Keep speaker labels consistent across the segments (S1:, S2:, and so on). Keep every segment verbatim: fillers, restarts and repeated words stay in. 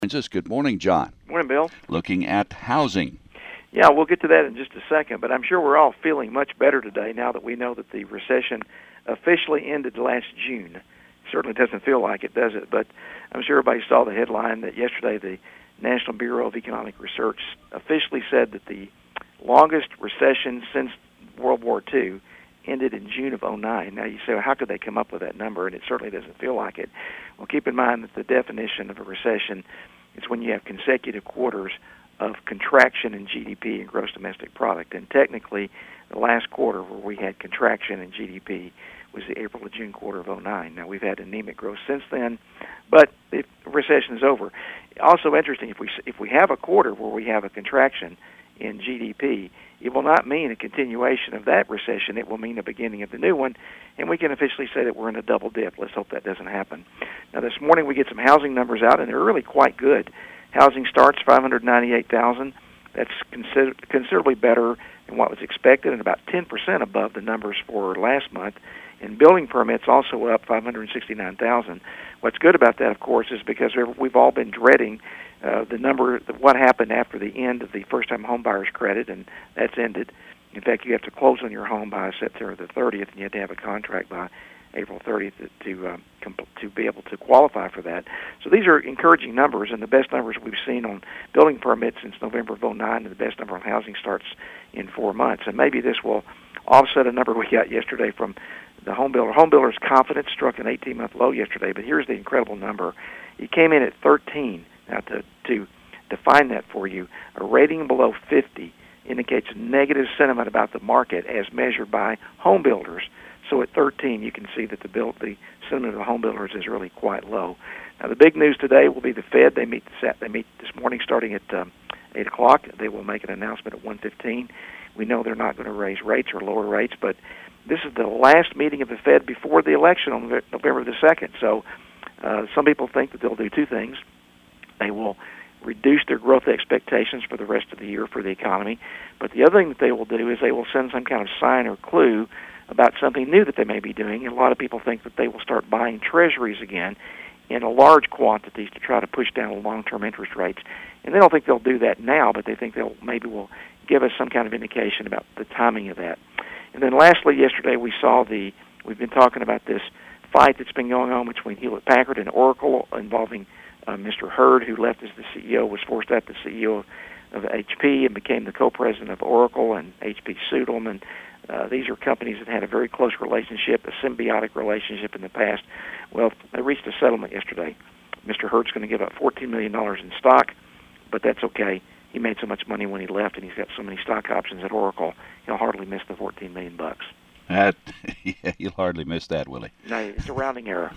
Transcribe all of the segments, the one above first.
S1: Kansas. Good morning, John.
S2: Morning, Bill.
S1: Looking at housing.
S2: Yeah, we'll get to that in just a second, but I'm sure we're all feeling much better today now that we know that the recession officially ended last June. Certainly doesn't feel like it, does it? But I'm sure everybody saw the headline that yesterday the National Bureau of Economic Research officially said that the longest recession since World War Two ended in June of oh nine. Now you say, well, how could they come up with that number? And it certainly doesn't feel like it. Well, keep in mind that the definition of a recession is when you have consecutive quarters of contraction in G D P and gross domestic product. And technically, the last quarter where we had contraction in G D P was the April to June quarter of oh nine. Now, we've had anemic growth since then, but the recession is over. Also interesting, if we if we have a quarter where we have a contraction in G D P, it will not mean a continuation of that recession. It will mean the beginning of the new one, and we can officially say that we're in a double dip. Let's hope that doesn't happen. Now, this morning we get some housing numbers out, and they're really quite good. Housing starts five hundred ninety-eight thousand. That's consider- considerably better than what was expected and about ten percent above the numbers for last month. And building permits also up five hundred sixty-nine thousand. What's good about that, of course, is because we've all been dreading uh, the number, what happened after the end of the first-time homebuyers credit, and that's ended. In fact, you have to close on your home by September the thirtieth, and you have to have a contract by April thirtieth to to, um, comp- to be able to qualify for that. So these are encouraging numbers, and the best numbers we've seen on building permits since November of oh nine, and the best number on housing starts in four months. And maybe this will offset a number we got yesterday from the home builder. Home builder's confidence struck an eighteen-month low yesterday, but here's the incredible number. It came in at thirteen. Now, to, to define that for you, a rating below fifty indicates negative sentiment about the market as measured by home builders. So at thirteen, you can see that the build, the sentiment of the home builders is really quite low. Now, the big news today will be the Fed. They meet this, they meet this morning starting at um, eight o'clock. They will make an announcement at one fifteen. We know they're not going to raise rates or lower rates, but this is the last meeting of the Fed before the election on November the second. So uh, some people think that they'll do two things. They will reduce their growth expectations for the rest of the year for the economy. But the other thing that they will do is they will send some kind of sign or clue about something new that they may be doing. And a lot of people think that they will start buying treasuries again in a large quantities to try to push down long-term interest rates. And they don't think they'll do that now, but they think they'll maybe will give us some kind of indication about the timing of that. And then lastly, yesterday we saw the, we've been talking about this fight that's been going on between Hewlett-Packard and Oracle involving uh, Mister Hurd, who left as the C E O, was forced out the C E O of H P and became the co-president of Oracle, and H P sued them. And uh, these are companies that had a very close relationship, a symbiotic relationship in the past. Well, they reached a settlement yesterday. Mister Hurd's going to give up fourteen million dollars in stock, but that's okay. He made so much money when he left, and he's got so many stock options at Oracle, he'll hardly miss the fourteen million bucks.
S1: That, yeah, you'll hardly miss that, Willie.
S2: No, it's a rounding error.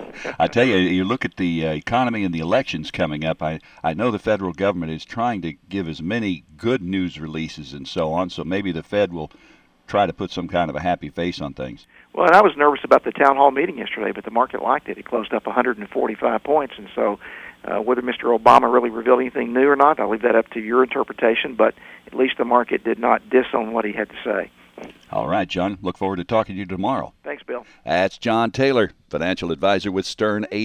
S1: I tell you, you look at the uh, economy and the elections coming up. I, I know the federal government is trying to give as many good news releases and so on, so maybe the Fed will try to put some kind of a happy face on things.
S2: Well, and I was nervous about the town hall meeting yesterday, but the market liked it. It closed up one hundred forty-five points, and so uh, whether Mister Obama really revealed anything new or not, I'll leave that up to your interpretation, but at least the market did not disown what he had to say.
S1: All right, John. Look forward to talking to you tomorrow.
S2: Thanks, Bill.
S1: That's John Taylor, financial advisor with Stern